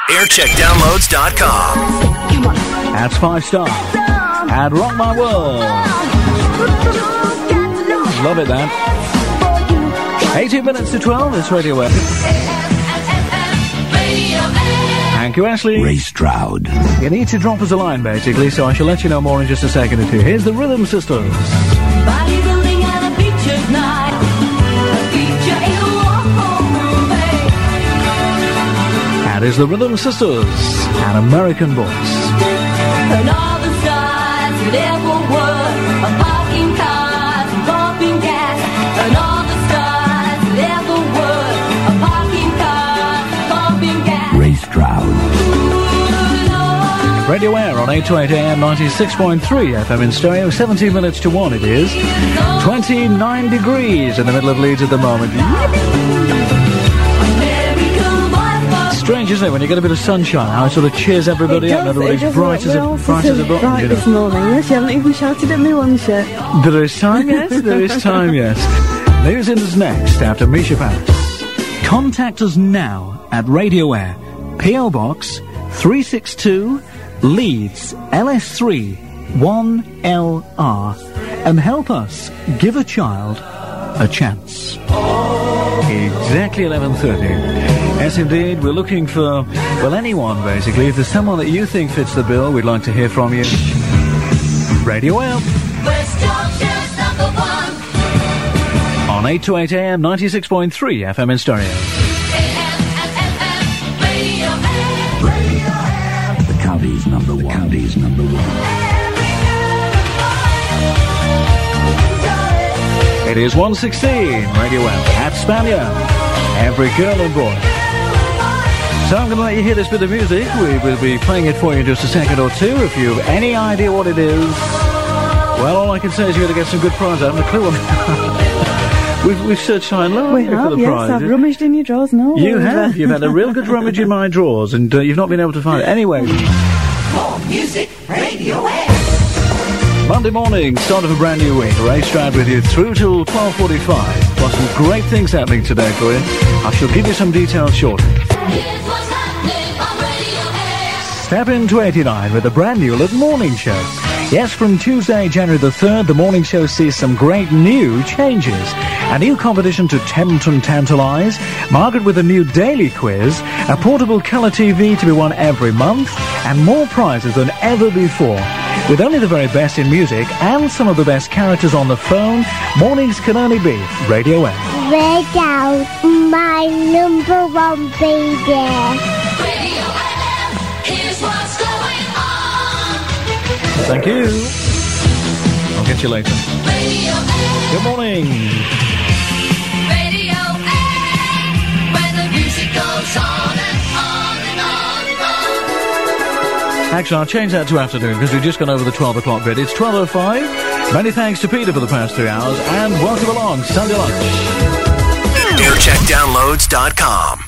Aircheckdownloads.com. That's 5 star. And Rock My World. Love it, that. 18 minutes to 12, it's Radio Air. Thank you, Ashley. Ray Stroud. You need to drop us a line, basically, so I shall let you know more in just a second or two. Here's the Rhythm Sisters. Bodybuilding at a beach night. A feature in a walk-home room, babe. That is the Rhythm Sisters, an American voice. And all the stars that ever were are parking cars and pumping gas. And all the stars that ever were are parking cars and pumping gas. Ray Stroud. Radio Air on 8 to 8 AM, 96.3 FM in stereo, 17 minutes to 1 it is. 29 degrees in the middle of Leeds at the moment. Strange, isn't it, when you get a bit of sunshine, how it sort of cheers everybody up, everybody's bright as a button, you know. This morning, yes, you haven't even shouted at me once yet. There is time, yes, there is time, yes. News is next after Misha Paris. Contact us now at Radio Air, P.O. Box 362, Leeds, LS3 1LR, and help us give a child a chance. Exactly 11:30. Yes, indeed, we're looking for, well, anyone, basically. If there's someone that you think fits the bill, we'd like to hear from you. Radio Air. West Yorkshire's number one. On 8 to 8 AM, 96.3 FM in stereo. Radio Air. The county's number one. County's number one. It is 1:16, Radio Air, at Spanier. Every girl and boy. So I'm going to let you hear this bit of music. We will be playing it for you in just a second or two. If you have any idea what it is, well, all I can say is you're going to get some good prizes. I haven't a clue what We've searched high and low We for have, the yes, prize. I've rummaged in your drawers, no? You have. You've had a real good rummage in my drawers, and you've not been able to find it. Anyway. More music, Radio Air. Monday morning, start of a brand new week. Ray Stroud with you through till 12:45. Plus some great things happening today for you. I shall give you some details shortly. Here's what's happening on Radio Air. Step into 89 with a brand new Little Morning Show. Yes, from Tuesday, January the 3rd, the morning show sees some great new changes. A new competition to tempt and tantalise, Margaret with a new daily quiz, a portable colour TV to be won every month, and more prizes than ever before. With only the very best in music and some of the best characters on the phone, mornings can only be Radio Air. Red out, my number one baby. Radio Air. Here's what's going on. Thank you. I'll get you later. Radio Air. Good morning. Radio Air. Where the music goes on and on and on and on. Actually, I'll change that to afternoon because we've just gone over the 12 o'clock bit. It's 12:05. Many thanks to Peter for the past 3 hours, and welcome along Sunday lunch. Aircheckdownloads.com.